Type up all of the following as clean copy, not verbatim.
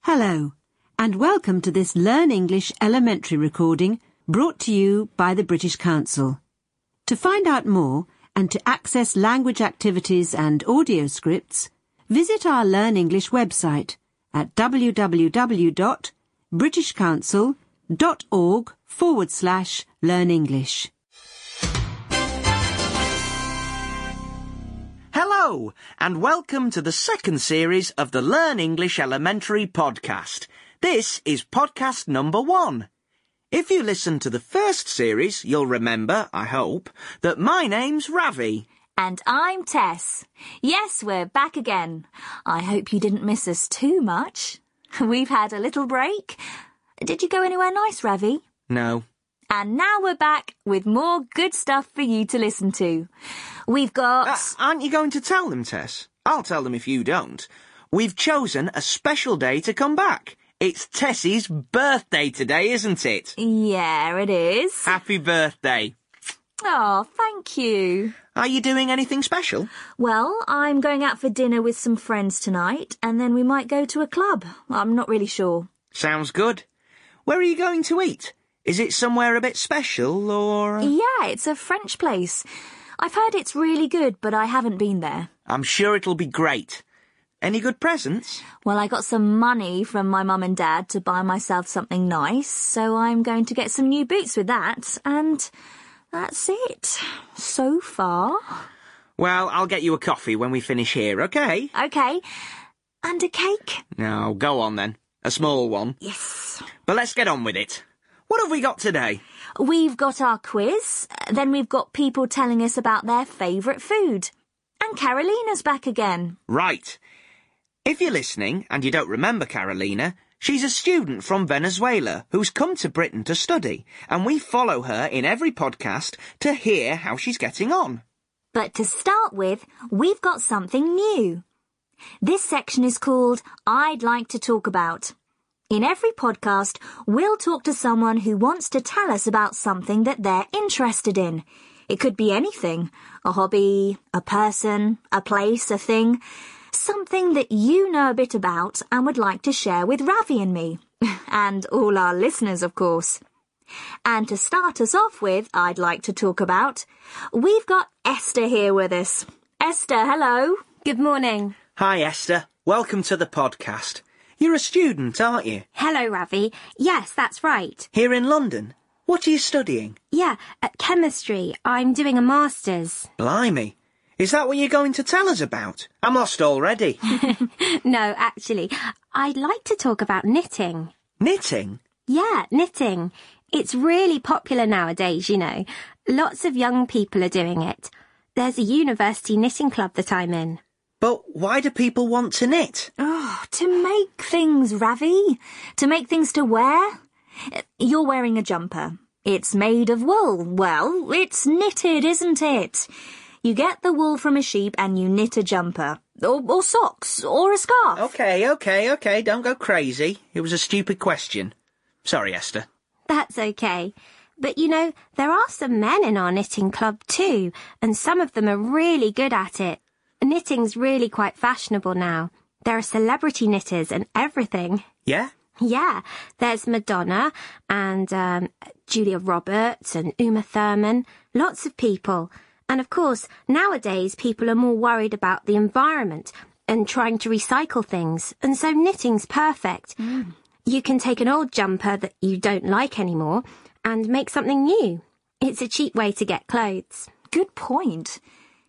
Hello, and welcome to this Learn English Elementary recording brought to you by the British Council. To find out more and to access language activities and audio scripts, visit our Learn English website at www.britishcouncil.org/learnenglish. Hello, and welcome to the second series of the Learn English Elementary podcast. This is podcast number 1. If you listened to the first series, you'll remember, I hope, that my name's Ravi. And I'm Tess. Yes, we're back again. I hope you didn't miss us too much. We've had a little break. Did you go anywhere nice, Ravi? No. And now we're back with more good stuff for you to listen to. We've got... Aren't you going to tell them, Tess? I'll tell them if you don't. We've chosen a special day to come back. It's Tessie's birthday today, isn't it? Yeah, it is. Happy birthday. Oh, thank you. Are you doing anything special? Well, I'm going out for dinner with some friends tonight, and then we might go to a club. I'm not really sure. Sounds good. Where are you going to eat? Is it somewhere a bit special, or...? Yeah, it's a French place. I've heard it's really good, but I haven't been there. I'm sure it'll be great. Any good presents? Well, I got some money from my mum and dad to buy myself something nice, so I'm going to get some new boots with that, and that's it. So far. Well, I'll get you a coffee when we finish here, okay? Okay. And a cake? No, go on then. A small one. Yes. But let's get on with it. What have we got today? We've got our quiz, then we've got people telling us about their favourite food. And Carolina's back again. Right. If you're listening and you don't remember Carolina, she's a student from Venezuela who's come to Britain to study, and we follow her in every podcast to hear how she's getting on. But to start with, we've got something new. This section is called I'd Like to Talk About. In every podcast, we'll talk to someone who wants to tell us about something that they're interested in. It could be anything, a hobby, a person, a place, a thing, something that you know a bit about and would like to share with Ravi and me, and all our listeners, of course. And to start us off with, I'd like to talk about, we've got Esther here with us. Esther, hello. Good morning. Hi, Esther. Welcome to the podcast. You're a student, aren't you? Hello, Ravi. Yes, that's right. Here in London. What are you studying? Yeah, chemistry. I'm doing a master's. Blimey. Is that what you're going to tell us about? I'm lost already. No, actually, I'd like to talk about knitting. Knitting? Yeah, knitting. It's really popular nowadays, you know. Lots of young people are doing it. There's a university knitting club that I'm in. But why do people want to knit? Oh, to make things, Ravi. To make things to wear. You're wearing a jumper. It's made of wool. Well, it's knitted, isn't it? You get the wool from a sheep and you knit a jumper. Or socks. Or a scarf. Okay. Don't go crazy. It was a stupid question. Sorry, Esther. That's okay. But, you know, there are some men in our knitting club too, and some of them are really good at it. Knitting's really quite fashionable now. There are celebrity knitters and everything. Yeah? Yeah, there's Madonna and Julia Roberts and Uma Thurman, lots of people. And of course, nowadays people are more worried about the environment and trying to recycle things, and so knitting's perfect. You can take an old jumper that you don't like anymore and make something new. It's a cheap way to get clothes. Good point.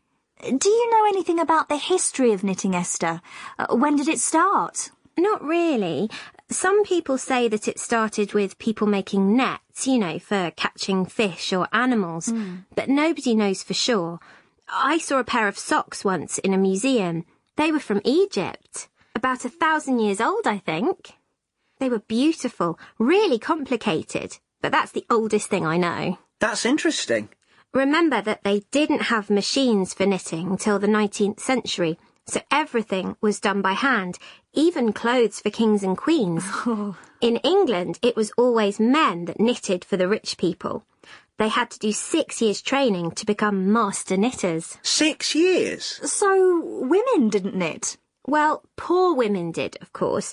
Do you know anything about the history of knitting, Esther? When did it start? Not really. Some people say that it started with people making nets, you know, for catching fish or animals, but nobody knows for sure. I saw a pair of socks once in a museum. They were from Egypt, about 1,000 years old, I think. They were beautiful, really complicated, but that's the oldest thing I know. That's interesting. Remember that they didn't have machines for knitting till the 19th century, so everything was done by hand, even clothes for kings and queens. In England, it was always men that knitted for the rich people. They had to do 6 years training to become master knitters. 6 years? So women didn't knit? Well, poor women did, of course.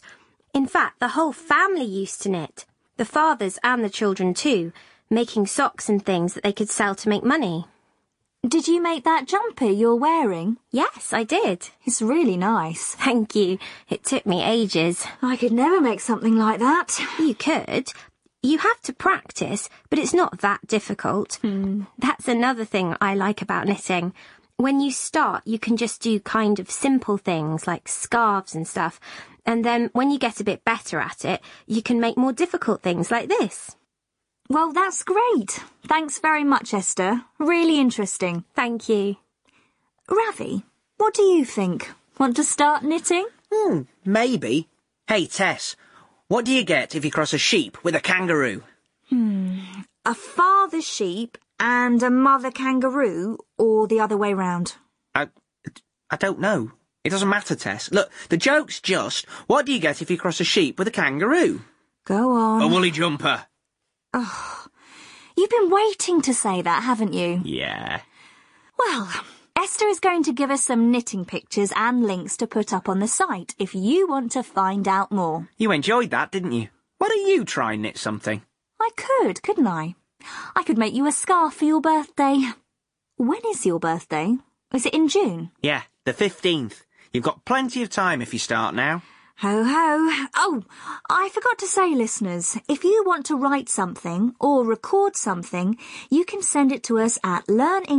In fact, the whole family used to knit. The fathers and the children too, making socks and things that they could sell to make money. Did you make that jumper you're wearing? Yes, I did. It's really nice. Thank you. It took me ages. I could never make something like that. You could. You have to practice, but it's not that difficult. That's another thing I like about knitting. When you start, you can just do kind of simple things like scarves and stuff. And then when you get a bit better at it, you can make more difficult things like this. Well, that's great. Thanks very much, Esther. Really interesting. Thank you. Ravi, what do you think? Want to start knitting? Maybe. Hey, Tess, what do you get if you cross a sheep with a kangaroo? A father sheep and a mother kangaroo, or the other way round? I don't know. It doesn't matter, Tess. Look, the joke's just, what do you get if you cross a sheep with a kangaroo? Go on. A woolly jumper. You've been waiting to say that, haven't you? Yeah. Well, Esther is going to give us some knitting pictures and links to put up on the site if you want to find out more. You enjoyed that, didn't you? Why don't you try and knit something? I could, couldn't I? I could make you a scarf for your birthday. When is your birthday? Is it in June? Yeah, the 15th. You've got plenty of time if you start now. Ho ho. Oh, I forgot to say, listeners, if you want to write something or record something, you can send it to us at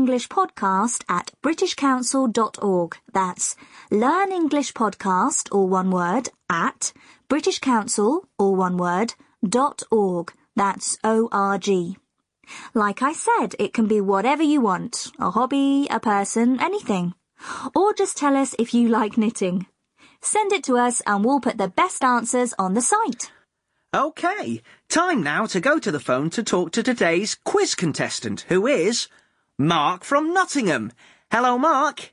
learnenglishpodcast@britishcouncil.org. That's learnenglishpodcast, all one word, at britishcouncil, all one word, .org. That's O-R-G. Like I said, it can be whatever you want, a hobby, a person, anything. Or just tell us if you like knitting. Send it to us and we'll put the best answers on the site. OK, time now to go to the phone to talk to today's quiz contestant, who is Mark from Nottingham. Hello, Mark.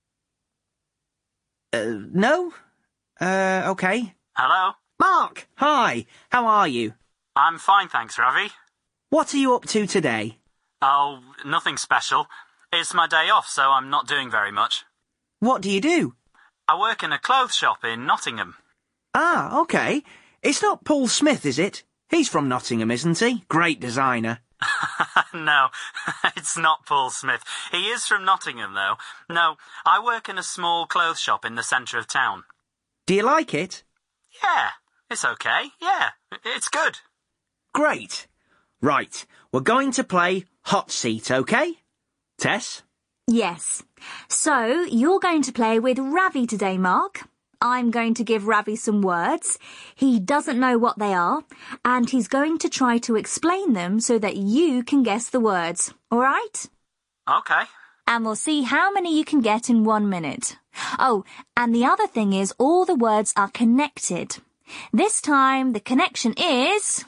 No? OK. Hello? Mark, hi. How are you? I'm fine, thanks, Ravi. What are you up to today? Oh, nothing special. It's my day off, so I'm not doing very much. What do you do? I work in a clothes shop in Nottingham. Ah, OK. It's not Paul Smith, is it? He's from Nottingham, isn't he? Great designer. No, it's not Paul Smith. He is from Nottingham, though. No, I work in a small clothes shop in the centre of town. Do you like it? Yeah, it's okay. Yeah, it's good. Great. Right, we're going to play Hot Seat, OK? Tess? Yes. So, you're going to play with Ravi today, Mark. I'm going to give Ravi some words. He doesn't know what they are, and he's going to try to explain them so that you can guess the words. All right? Okay. And we'll see how many you can get in 1 minute. Oh, and the other thing is all the words are connected. This time, the connection is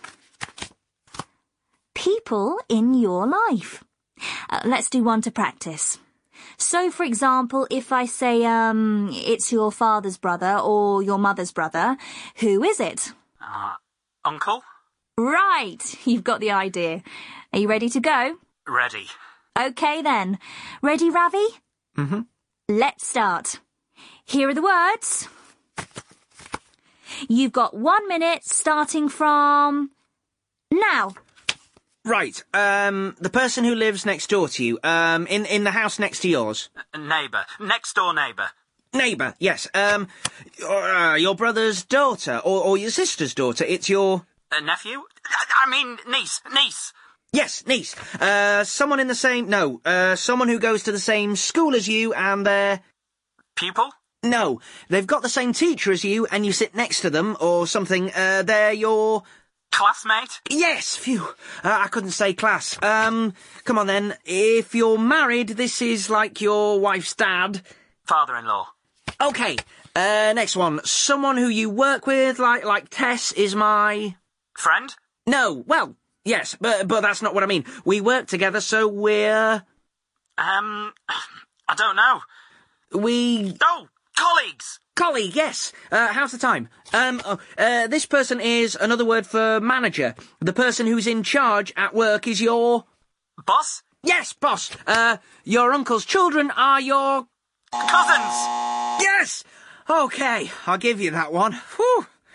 people in your life. Let's do one to practice. So, for example, if I say, it's your father's brother or your mother's brother, who is it? Uncle? Right, you've got the idea. Are you ready to go? Ready. OK then. Ready, Ravi? Mm-hmm. Let's start. Here are the words. You've got 1 minute starting from now. Right, the person who lives next door to you, in the house next to yours. Neighbour. Next door neighbour. Neighbour, yes. Your brother's daughter, or your sister's daughter. It's your... Nephew? I mean, niece. Niece. Yes, niece. Someone in the same... No, someone who goes to the same school as you and they're... Pupil? No, they've got the same teacher as you and you sit next to them or something. They're your... Classmate? Yes, phew. I couldn't say class. Come on then. If you're married, this is like your wife's dad. Father-in-law. OK, next one. Someone who you work with, like Tess, is my... Friend? No, well, yes, but that's not what I mean. We work together, so we're... I don't know. Oh, colleagues! Colleague, yes. How's the time? This person is another word for manager. The person who's in charge at work is your... Boss? Yes, boss. Your uncle's children are your... Cousins! Yes! OK, I'll give you that one. Whew.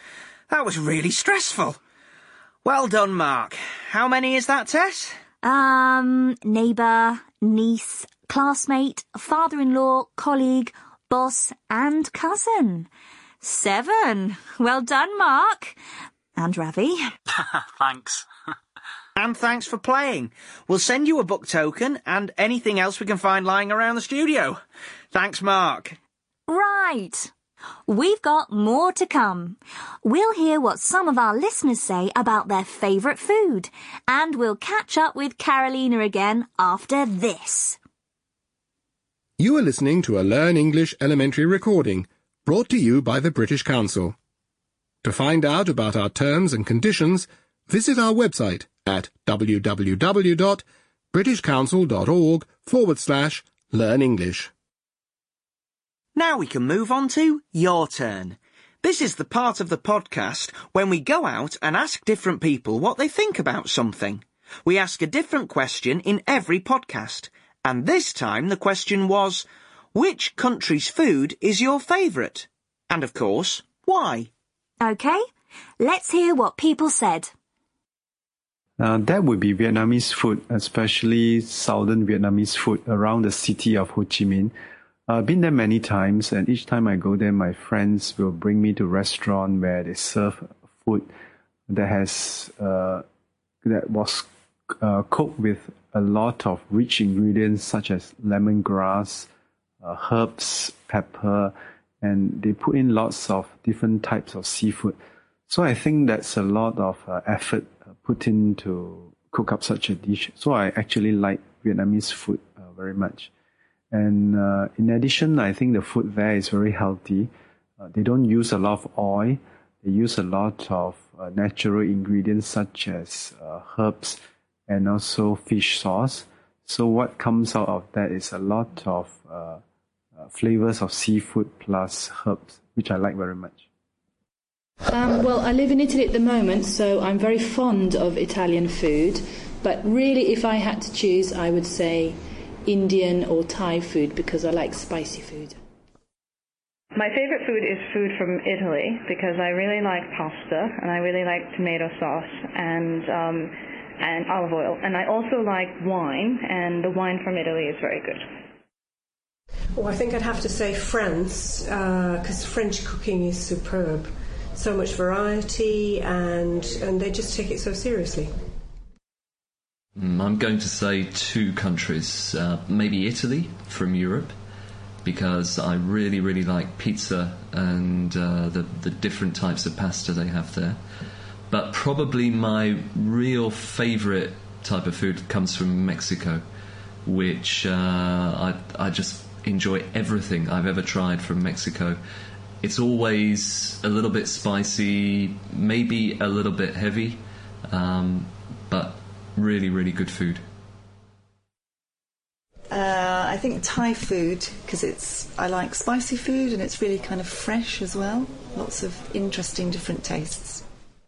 That was really stressful. Well done, Mark. How many is that, Tess? Neighbour, niece, classmate, father-in-law, colleague, boss and cousin. 7. Well done, Mark. And Ravi. Thanks. And thanks for playing. We'll send you a book token and anything else we can find lying around the studio. Thanks, Mark. Right. We've got more to come. We'll hear what some of our listeners say about their favourite food, and we'll catch up with Carolina again after this. You are listening to a Learn English Elementary recording, brought to you by the British Council. To find out about our terms and conditions, visit our website at www.britishcouncil.org/learnenglish. Now we can move on to Your Turn. This is the part of the podcast when we go out and ask different people what they think about something. We ask a different question in every podcast, and this time the question was, which country's food is your favourite? And of course, why? OK, let's hear what people said. That would be Vietnamese food, especially southern Vietnamese food around the city of Ho Chi Minh. I've been there many times, and each time I go there, my friends will bring me to a restaurant where they serve food that was cooked with a lot of rich ingredients such as lemongrass, herbs, pepper, and they put in lots of different types of seafood. So I think that's a lot of effort put in to cook up such a dish. So I actually like Vietnamese food very much. And in addition, I think the food there is very healthy. They don't use a lot of oil. They use a lot of natural ingredients such as herbs and also fish sauce. So what comes out of that is a lot of flavors of seafood plus herbs, which I like very much. Well, I live in Italy at the moment, so I'm very fond of Italian food. But really, if I had to choose, I would say Indian or Thai food because I like spicy food. My favourite food is food from Italy because I really like pasta and I really like tomato sauce and olive oil. And I also like wine, and the wine from Italy is very good. Well, I think I'd have to say France, because French cooking is superb. So much variety, and they just take it so seriously. I'm going to say 2 countries, maybe Italy from Europe, because I really, really like pizza and the different types of pasta they have there. But probably my real favourite type of food comes from Mexico, which I just enjoy everything I've ever tried from Mexico. It's always a little bit spicy, maybe a little bit heavy, but really, really good food. I think Thai food, because I like spicy food and it's really kind of fresh as well. Lots of interesting different tastes.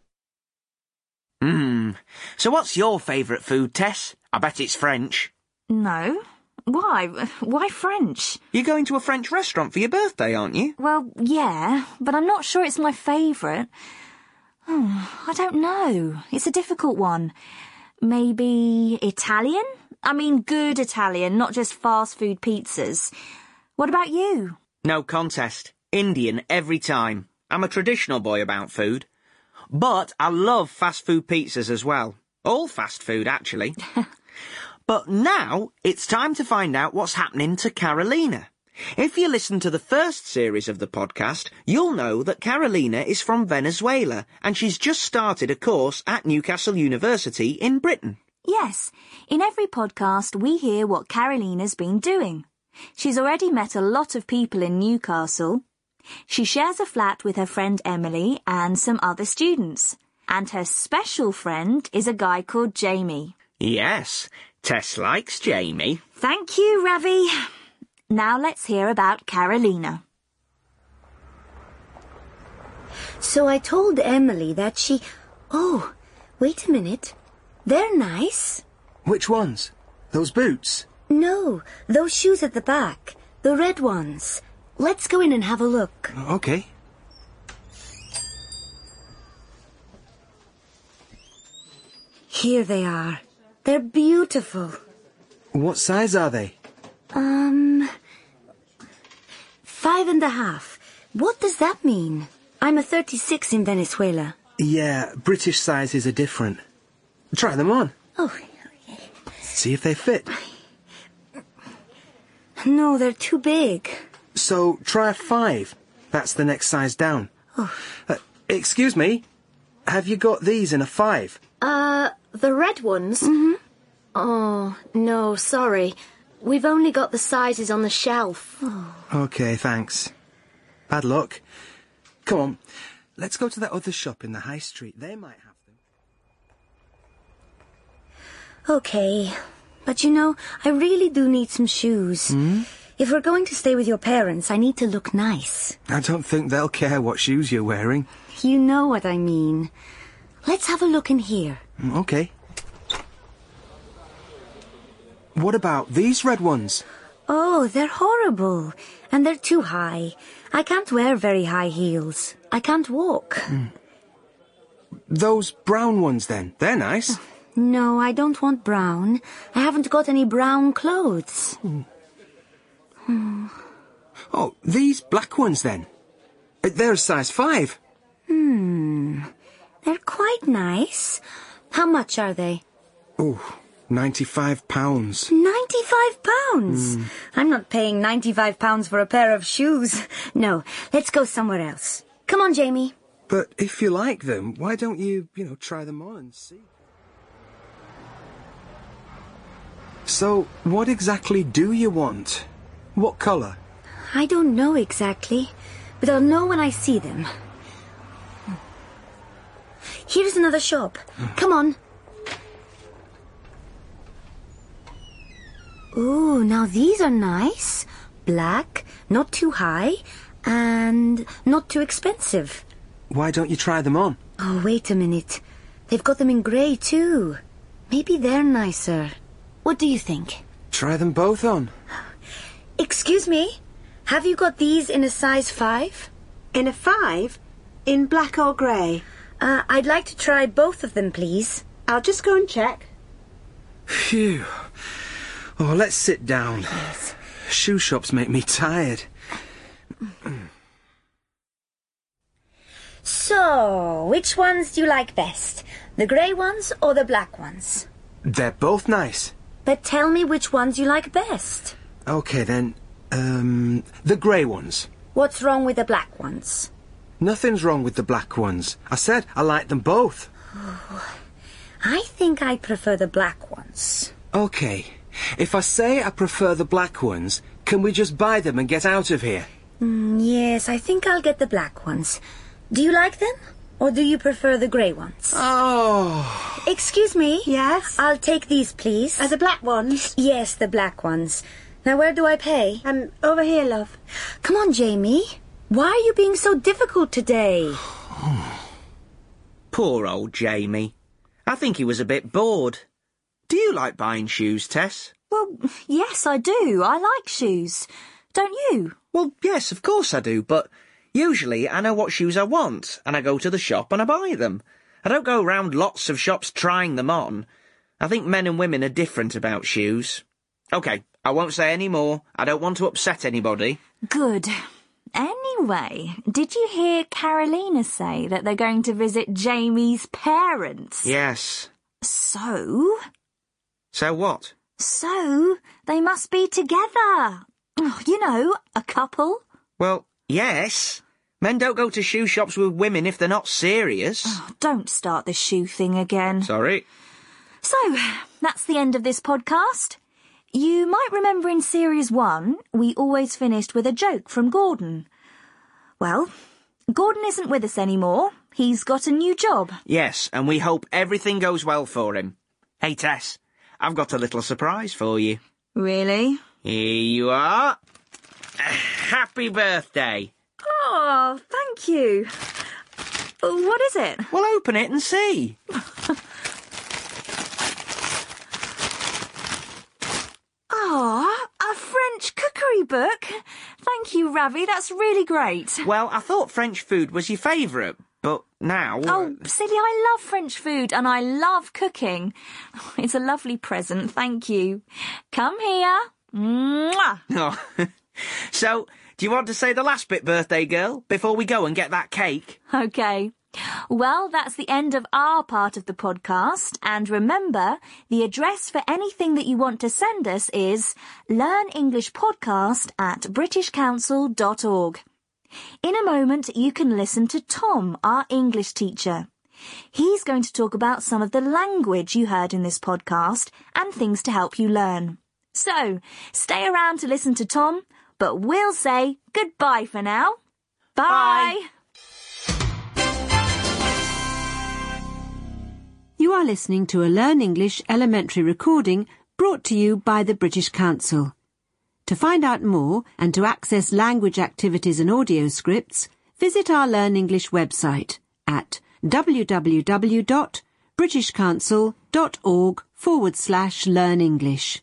So what's your favourite food, Tess? I bet it's French. No. Why? Why French? You're going to a French restaurant for your birthday, aren't you? Well, yeah, but I'm not sure it's my favourite. I don't know. It's a difficult one. Maybe Italian? I mean good Italian, not just fast food pizzas. What about you? No contest. Indian every time. I'm a traditional boy about food. But I love fast food pizzas as well. All fast food, actually. But now it's time to find out what's happening to Carolina. If you listen to the first series of the podcast, you'll know that Carolina is from Venezuela and she's just started a course at Newcastle University in Britain. Yes, in every podcast we hear what Carolina's been doing. She's already met a lot of people in Newcastle. She shares a flat with her friend Emily and some other students. And her special friend is a guy called Jamie. Yes, Tess likes Jamie. Thank you, Ravi. Now let's hear about Carolina. So I told Emily that she... Oh, wait a minute. They're nice. Which ones? Those boots? No, those shoes at the back. The red ones. Let's go in and have a look. Okay. Here they are. They're beautiful. What size are they? 5.5. What does that mean? I'm a 36 in Venezuela. Yeah, British sizes are different. Try them on. Oh, See if they fit. no, they're too big. So try a 5. That's the next size down. Oh. Excuse me? Have you got these in a 5? The red ones? Mm-hmm. Oh, no, sorry. We've only got the sizes on the shelf. Oh. Okay, thanks. Bad luck. Come on, let's go to that other shop in the high street. They might have them. Okay, but you know, I really do need some shoes. If we're going to stay with your parents, I need to look nice. I don't think they'll care what shoes you're wearing. You know what I mean. Let's have a look in here. Okay. What about these red ones? Oh, they're horrible. And they're too high. I can't wear very high heels. I can't walk. Those brown ones then, they're nice. No, I don't want brown. I haven't got any brown clothes. Oh, these black ones then. They're a size 5. They're quite nice. How much are they? Oh, £95. £95? I'm not paying £95 for a pair of shoes. No, let's go somewhere else. Come on, Jamie. But if you like them, why don't you, try them on and see? So, what exactly do you want? What colour? I don't know exactly, but I'll know when I see them. Here's another shop. Come on. Ooh, now these are nice. Black, not too high, and not too expensive. Why don't you try them on? Oh, wait a minute. They've got them in grey too. Maybe they're nicer. What do you think? Try them both on. Excuse me? Have you got these in a size 5? In a 5? In black or grey? I'd like to try both of them, please. I'll just go and check. Phew. Oh, let's sit down. Yes. Shoe shops make me tired. So, which ones do you like best? The grey ones or the black ones? They're both nice. But tell me which ones you like best. Okay, then. The grey ones. What's wrong with the black ones? Nothing's wrong with the black ones. I said I like them both. Oh, I think I prefer the black ones. Okay. If I say I prefer the black ones, can we just buy them and get out of here? Yes, I think I'll get the black ones. Do you like them? Or do you prefer the grey ones? Oh. Excuse me? Yes? I'll take these, please. The black ones? Yes, the black ones. Now, where do I pay? Over here, love. Come on, Jamie. Why are you being so difficult today? Poor old Jamie. I think he was a bit bored. Do you like buying shoes, Tess? Well, yes, I do. I like shoes. Don't you? Well, yes, of course I do, but usually I know what shoes I want, and I go to the shop and I buy them. I don't go round lots of shops trying them on. I think men and women are different about shoes. OK, I won't say any more. I don't want to upset anybody. Good. Anyway, did you hear Carolina say that they're going to visit Jamie's parents? Yes. So? So what? So, they must be together. Oh, you know, a couple. Well, yes. Men don't go to shoe shops with women if they're not serious. Oh, don't start the shoe thing again. Sorry. So, that's the end of this podcast. You might remember in Series 1, we always finished with a joke from Gordon. Well, Gordon isn't with us anymore. He's got a new job. Yes, and we hope everything goes well for him. Hey, Tess, I've got a little surprise for you. Really? Here you are. Happy birthday. Oh, thank you. What is it? Well, open it and see. Oh, a French cookery book. Thank you, Ravi. That's really great. Well, I thought French food was your favourite, but now... Oh, silly, I love French food and I love cooking. It's a lovely present, thank you. Come here. Mwah! Oh. So, do you want to say the last bit, birthday girl, before we go and get that cake? OK. Well, that's the end of our part of the podcast. And remember, the address for anything that you want to send us is learnenglishpodcast@britishcouncil.org. In a moment, you can listen to Tom, our English teacher. He's going to talk about some of the language you heard in this podcast and things to help you learn. So, stay around to listen to Tom, but we'll say goodbye for now. Bye! You are listening to a Learn English elementary recording brought to you by the British Council. To find out more and to access language activities and audio scripts, visit our Learn English website at www.britishcouncil.org/learnenglish.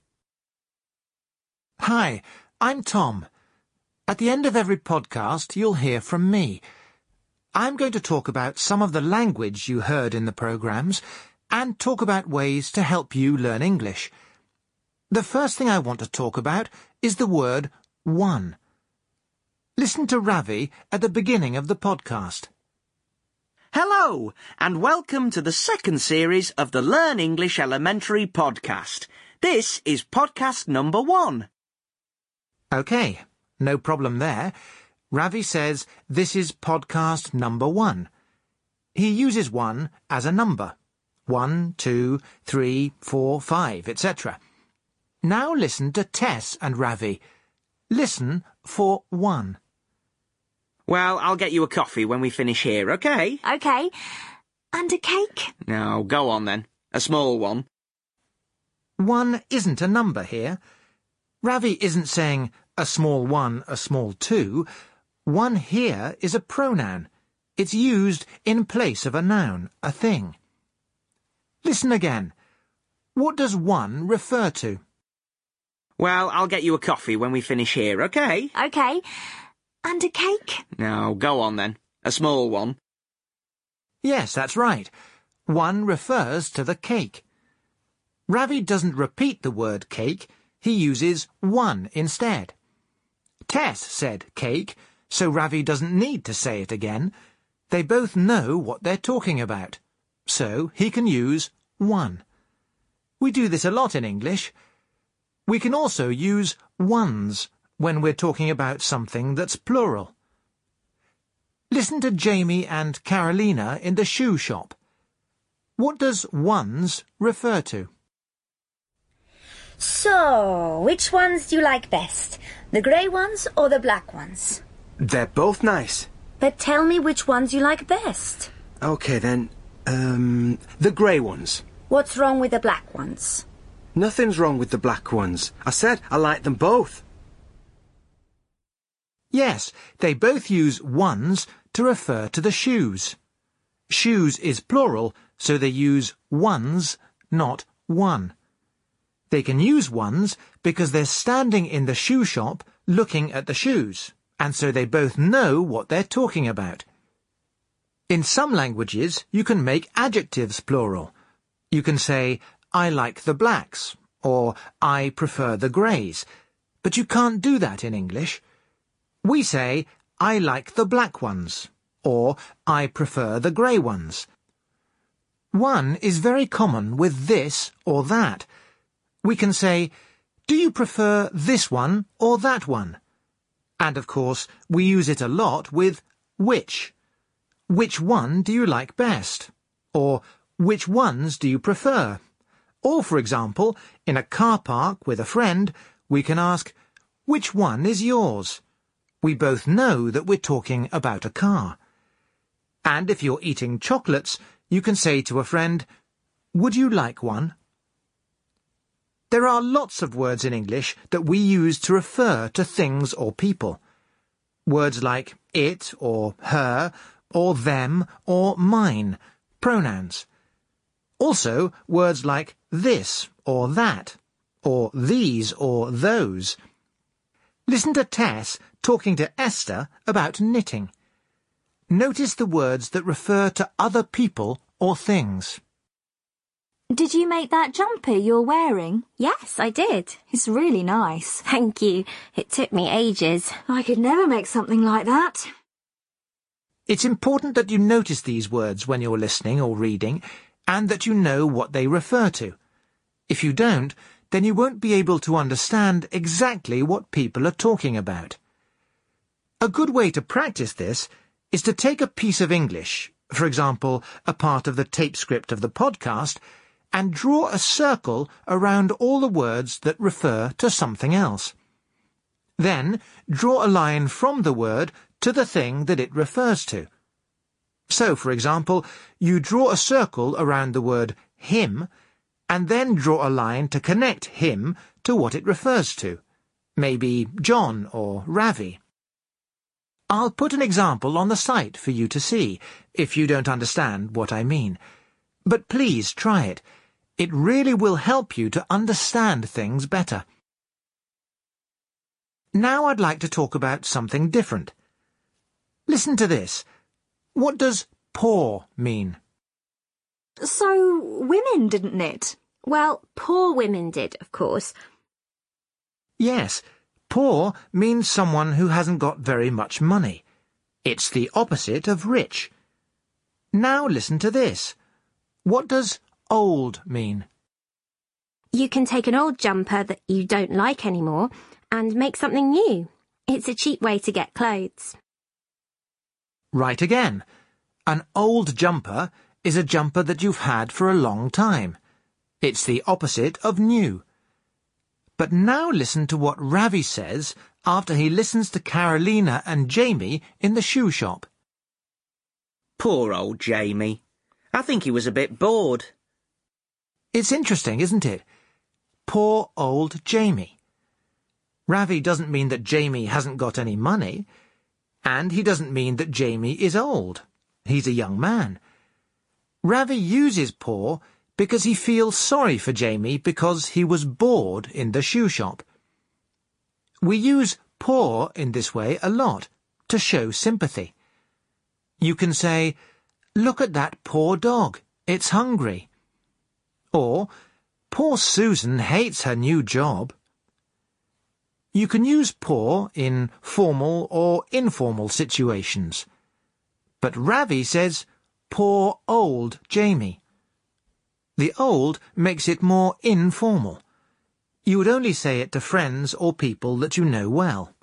Hi, I'm Tom. At the end of every podcast, you'll hear from me. I'm going to talk about some of the language you heard in the programmes and talk about ways to help you learn English. The first thing I want to talk about is the word one. Listen to Ravi at the beginning of the podcast. Hello, and welcome to the second series of the Learn English Elementary podcast. This is podcast number 1. OK, no problem there. Ravi says this is podcast number 1. He uses 1 as a number. 1, 2, 3, 4, 5, etc. Now listen to Tess and Ravi. Listen for 1. Well, I'll get you a coffee when we finish here, OK? OK. And a cake? No, go on then. A small one. 1 isn't a number here. Ravi isn't saying a small 1, a small 2. 1 here is a pronoun. It's used in place of a noun, a thing. Listen again. What does 1 refer to? Well, I'll get you a coffee when we finish here, OK? OK. And a cake? No, go on then. A small one. Yes, that's right. 1 refers to the cake. Ravi doesn't repeat the word cake. He uses 1 instead. Tess said cake, so Ravi doesn't need to say it again. They both know what they're talking about. So he can use 1. We do this a lot in English. We can also use ones when we're talking about something that's plural. Listen to Jamie and Carolina in the shoe shop. What does ones refer to? So, which ones do you like best? The grey ones or the black ones? They're both nice. But tell me which ones you like best. OK, then, the grey ones. What's wrong with the black ones? Nothing's wrong with the black ones. I said I like them both. Yes, they both use ones to refer to the shoes. Shoes is plural, so they use ones, not 1. They can use ones because they're standing in the shoe shop looking at the shoes, and so they both know what they're talking about. In some languages, you can make adjectives plural. You can say, I like the blacks, or I prefer the greys, but you can't do that in English. We say, I like the black ones, or I prefer the grey ones. 1 is very common with this or that. We can say, do you prefer this one or that one? And of course, we use it a lot with which. Which one do you like best? Or which ones do you prefer? Or, for example, in a car park with a friend, we can ask, which one is yours? We both know that we're talking about a car. And if you're eating chocolates, you can say to a friend, would you like one? There are lots of words in English that we use to refer to things or people. Words like it or her or them or mine, pronouns. Also, words like this or that, or these or those. Listen to Tess talking to Esther about knitting. Notice the words that refer to other people or things. Did you make that jumper you're wearing? Yes, I did. It's really nice. Thank you. It took me ages. I could never make something like that. It's important that you notice these words when you're listening or reading, and that you know what they refer to. If you don't, then you won't be able to understand exactly what people are talking about. A good way to practice this is to take a piece of English, for example, a part of the tape script of the podcast, and draw a circle around all the words that refer to something else. Then draw a line from the word to the thing that it refers to. So, for example, you draw a circle around the word him, and then draw a line to connect him to what it refers to, maybe John or Ravi. I'll put an example on the site for you to see, if you don't understand what I mean. But please try it. It really will help you to understand things better. Now I'd like to talk about something different. Listen to this. What does poor mean? So, women didn't knit? Well, poor women did, of course. Yes, poor means someone who hasn't got very much money. It's the opposite of rich. Now listen to this. What does old mean? You can take an old jumper that you don't like anymore and make something new. It's a cheap way to get clothes. Right again. An old jumper is a jumper that you've had for a long time. It's the opposite of new. But now listen to what Ravi says after he listens to Carolina and Jamie in the shoe shop. Poor old Jamie. I think he was a bit bored. It's interesting, isn't it? Poor old Jamie. Ravi doesn't mean that Jamie hasn't got any money, and he doesn't mean that Jamie is old. He's a young man. Ravi uses poor because he feels sorry for Jamie because he was bored in the shoe shop. We use poor in this way a lot, to show sympathy. You can say, "Look at that poor dog, it's hungry." Or, "Poor Susan hates her new job." You can use poor in formal or informal situations. But Ravi says, "Poor old Jamie." The old makes it more informal. You would only say it to friends or people that you know well.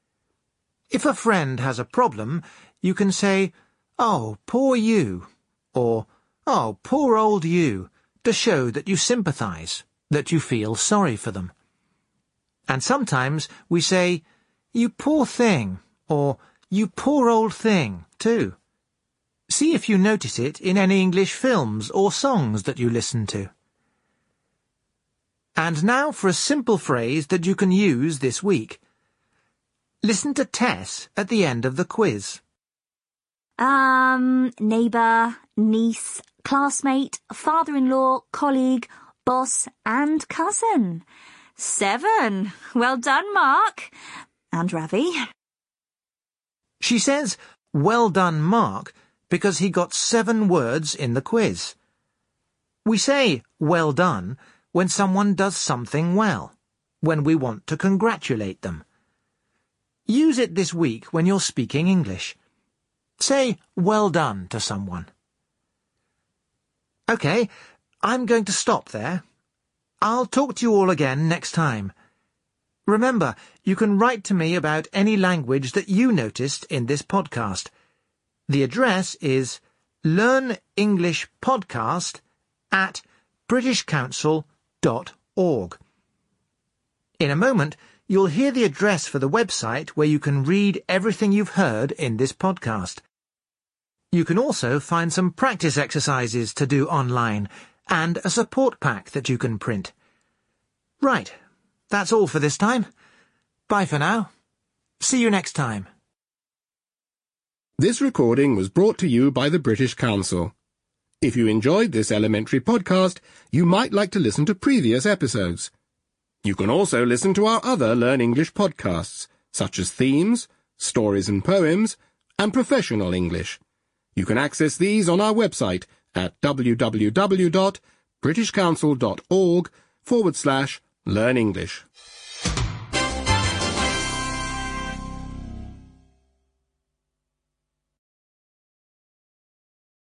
If a friend has a problem, you can say, "Oh, poor you," or "Oh, poor old you," to show that you sympathize, that you feel sorry for them. And sometimes we say, "You poor thing," or "You poor old thing," too. See if you notice it in any English films or songs that you listen to. And now for a simple phrase that you can use this week. Listen to Tess at the end of the quiz. Neighbour, niece, classmate, father-in-law, colleague, boss and cousin. 7. Well done, Mark. And Ravi. She says, "Well done, Mark," because he got 7 words in the quiz. We say, "well done," when someone does something well, when we want to congratulate them. Use it this week when you're speaking English. Say, "well done" to someone. OK, I'm going to stop there. I'll talk to you all again next time. Remember, you can write to me about any language that you noticed in this podcast. The address is learnenglishpodcast@britishcouncil.org. In a moment, you'll hear the address for the website where you can read everything you've heard in this podcast. You can also find some practice exercises to do online and a support pack that you can print. Right, that's all for this time. Bye for now. See you next time. This recording was brought to you by the British Council. If you enjoyed this elementary podcast, you might like to listen to previous episodes. You can also listen to our other Learn English podcasts, such as Themes, Stories and Poems, and professional English. You can access these on our website at www.britishcouncil.org/learn English.